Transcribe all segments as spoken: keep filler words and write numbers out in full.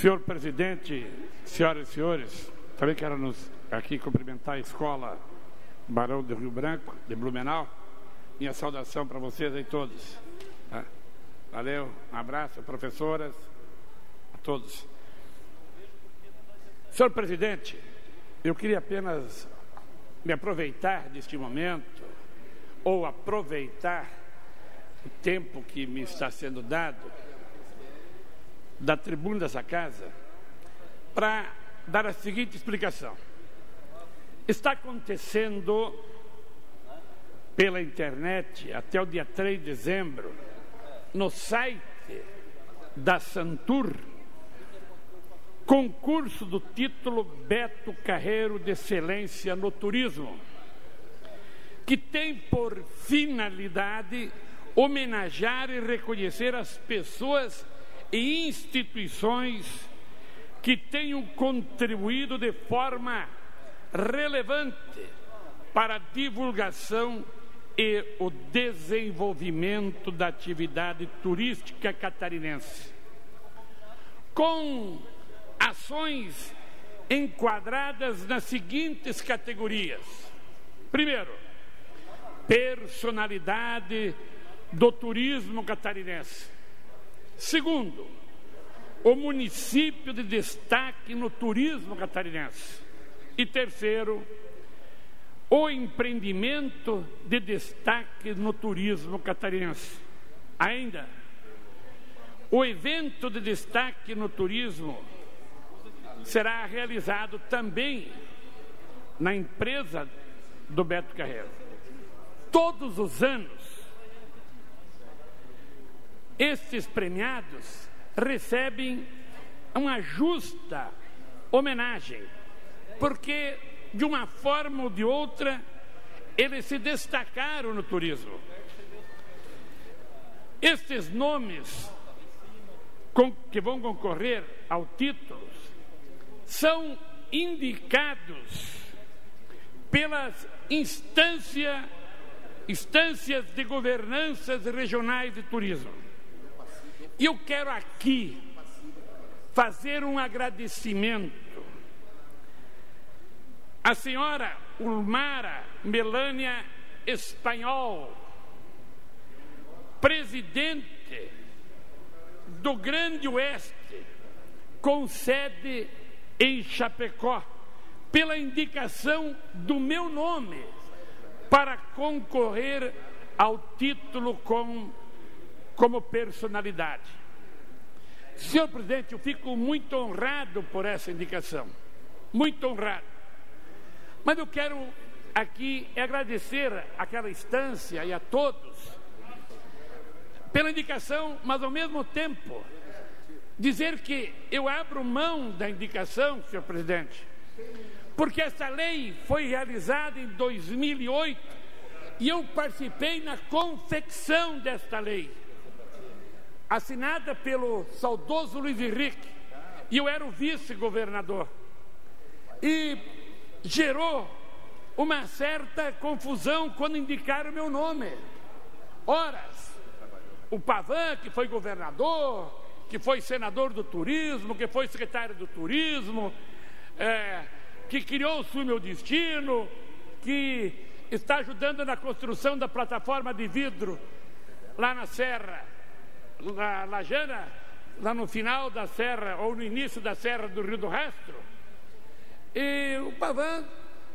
Senhor presidente, senhoras e senhores, também quero nos aqui cumprimentar a escola Barão do Rio Branco, de Blumenau. Minha saudação para vocês aí todos. Valeu, um abraço, professoras, a todos. Senhor presidente, eu queria apenas me aproveitar deste momento, ou aproveitar o tempo que me está sendo dado da tribuna dessa casa, para dar a seguinte explicação. Está acontecendo pela internet, até o dia três de dezembro, no site da Santur, concurso do título Beto Carreiro de Excelência no Turismo, que tem por finalidade homenagear e reconhecer as pessoas e instituições que tenham contribuído de forma relevante para a divulgação e o desenvolvimento da atividade turística catarinense, com ações enquadradas nas seguintes categorias. Primeiro, personalidade do turismo catarinense. Segundo, o município de destaque no turismo catarinense. E terceiro, o empreendimento de destaque no turismo catarinense. Ainda, o evento de destaque no turismo será realizado também na empresa do Beto Carreiro. Todos os anos, estes premiados recebem uma justa homenagem, porque, de uma forma ou de outra, eles se destacaram no turismo. Estes nomes com, que vão concorrer ao título são indicados pelas instância, instâncias de governanças regionais de turismo. E eu quero aqui fazer um agradecimento à senhora Ulmara Melânia Espanhol, presidente do Grande Oeste, com sede em Chapecó, pela indicação do meu nome para concorrer ao título com, como personalidade. Senhor presidente, eu fico muito honrado por essa indicação, muito honrado. Mas eu quero aqui agradecer àquela instância e a todos pela indicação, mas ao mesmo tempo dizer que eu abro mão da indicação, senhor presidente, porque essa lei foi realizada em dois mil e oito e eu participei na confecção desta lei, assinada pelo saudoso Luiz Henrique, e eu era o vice-governador, e gerou uma certa confusão quando indicaram meu nome. Ora, o Pavan, que foi governador, que foi senador do turismo, que foi secretário do turismo, é, que criou o Sul Meu Destino, que está ajudando na construção da plataforma de vidro lá na Serra, na Lajana, lá no final da serra, ou no início da serra do Rio do Rastro. E o Pavan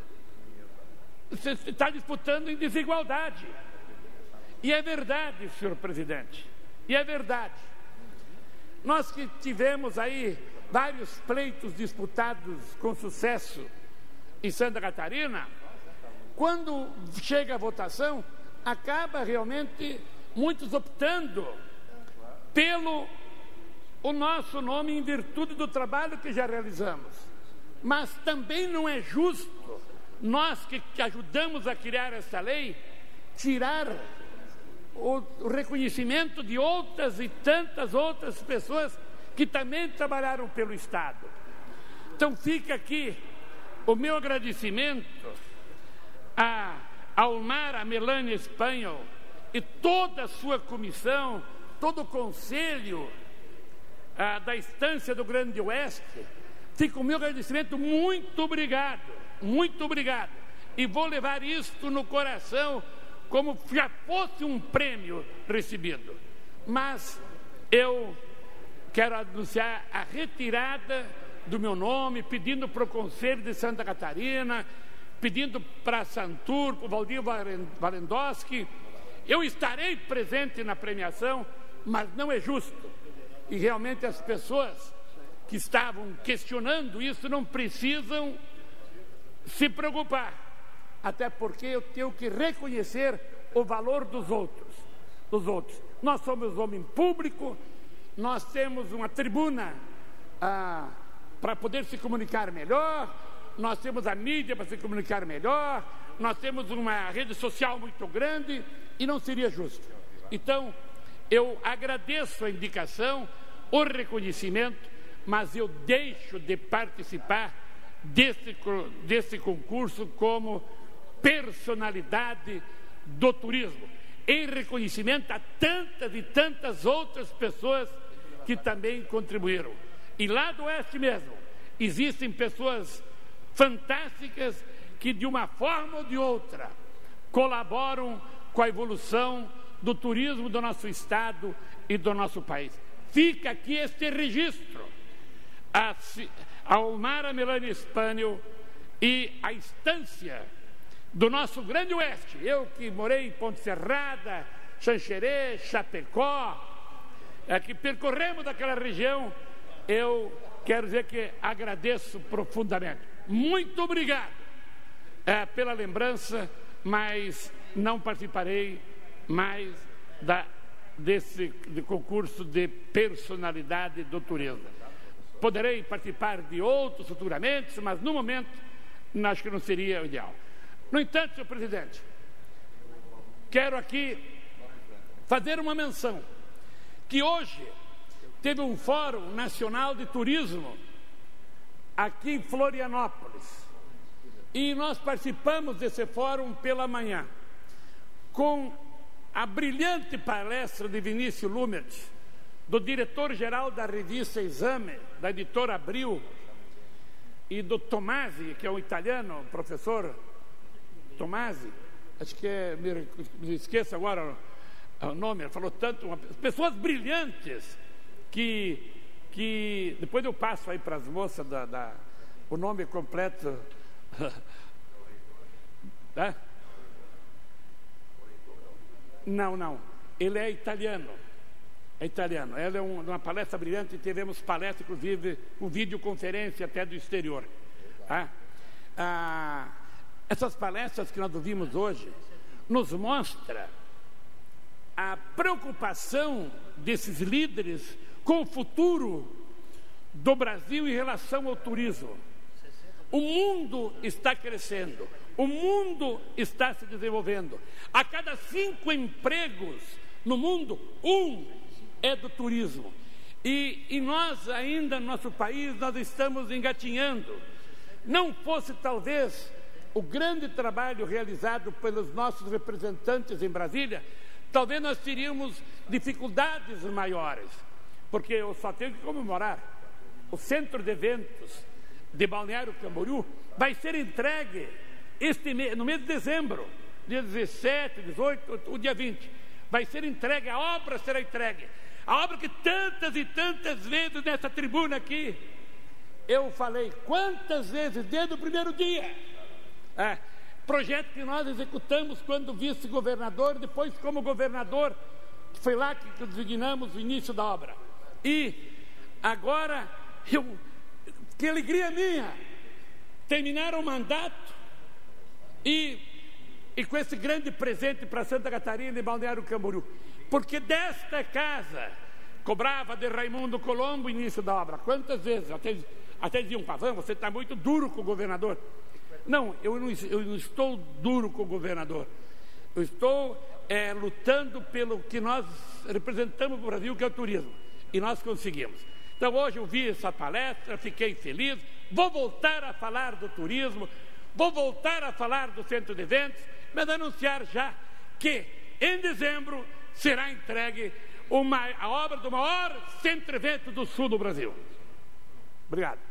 está disputando em desigualdade. E é verdade, senhor presidente, e é verdade. Nós que tivemos aí vários pleitos disputados com sucesso em Santa Catarina, quando chega a votação, acaba realmente muitos optando pelo o nosso nome em virtude do trabalho que já realizamos. Mas também não é justo nós que, que ajudamos a criar essa lei tirar o, o reconhecimento de outras e tantas outras pessoas que também trabalharam pelo Estado. Então fica aqui o meu agradecimento a Ulmara Melânia Espanhol e toda a sua comissão, todo o conselho ah, da Estância do Grande Oeste, fica o meu agradecimento. Muito obrigado, muito obrigado. E vou levar isto no coração como já fosse um prêmio recebido. Mas eu quero anunciar a retirada do meu nome, pedindo para o Conselho de Santa Catarina, pedindo para a Santur, para o Valdir Walendowski. Eu estarei presente na premiação, mas não é justo. E realmente as pessoas que estavam questionando isso não precisam se preocupar, até porque eu tenho que reconhecer o valor dos outros, dos outros. Nós somos homem público, nós temos uma tribuna ah, para poder se comunicar melhor, nós temos a mídia para se comunicar melhor, nós temos uma rede social muito grande e não seria justo. Então, eu agradeço a indicação, o reconhecimento, mas eu deixo de participar desse, desse concurso como personalidade do turismo, em reconhecimento a tantas e tantas outras pessoas que também contribuíram. E lá do Oeste mesmo, existem pessoas fantásticas que de uma forma ou de outra colaboram com a evolução do turismo do nosso estado e do nosso país. Fica aqui este registro. A, a Omara Melania Spaniel e a Estância do nosso Grande Oeste, eu que morei em Ponte Serrada, Xanxerê, Chapecó, é, que percorremos daquela região, eu quero dizer que agradeço profundamente. Muito obrigado é, pela lembrança, mas não participarei mais da, desse de concurso de personalidade do turismo. Poderei participar de outros futuramente, mas no momento acho que não seria o ideal. No entanto, senhor presidente, quero aqui fazer uma menção que hoje teve um Fórum Nacional de Turismo aqui em Florianópolis e nós participamos desse fórum pela manhã com a brilhante palestra de Vinícius Lumert, do diretor-geral da revista Exame, da editora Abril, e do Tomasi, que é um italiano, professor Tomasi, acho que é, me, me esqueço agora o, o nome, ele falou tanto, uma, pessoas brilhantes, que, que depois eu passo aí para as moças da, da, o nome completo. É? Não, não, ele é italiano, é italiano, ela é um, uma palestra brilhante, tivemos palestra, inclusive, com videoconferência até do exterior. Tá? Ah, essas palestras que nós ouvimos hoje nos mostra a preocupação desses líderes com o futuro do Brasil em relação ao turismo. O mundo está crescendo, o mundo está se desenvolvendo. A cada cinco empregos no mundo, um é do turismo. E, e nós ainda, no nosso país, nós estamos engatinhando. Não fosse talvez o grande trabalho realizado pelos nossos representantes em Brasília, talvez nós teríamos dificuldades maiores, porque eu só tenho que comemorar. O centro de eventos de Balneário Camboriú vai ser entregue este mês, no mês de dezembro, dia dezessete, dezoito, o dia vinte, vai ser entregue, a obra será entregue, a obra que tantas e tantas vezes nessa tribuna aqui eu falei, quantas vezes, desde o primeiro dia, é, projeto que nós executamos quando vice-governador, depois como governador, que foi lá que designamos o início da obra. E agora, eu, que alegria minha, terminar o mandato e, e com esse grande presente para Santa Catarina e Balneário Camboriú, porque desta casa cobrava de Raimundo Colombo o início da obra. Quantas vezes? Até, até diziam, Pavão, você está muito duro com o governador. Não, eu não, eu não estou duro com o governador. Eu estou é, lutando pelo que nós representamos no Brasil, que é o turismo. E nós conseguimos. Então hoje eu vi essa palestra, fiquei feliz. Vou voltar a falar do turismo, vou voltar a falar do centro de eventos, mas anunciar já que em dezembro será entregue uma, a obra do maior centro-evento do sul do Brasil. Obrigado.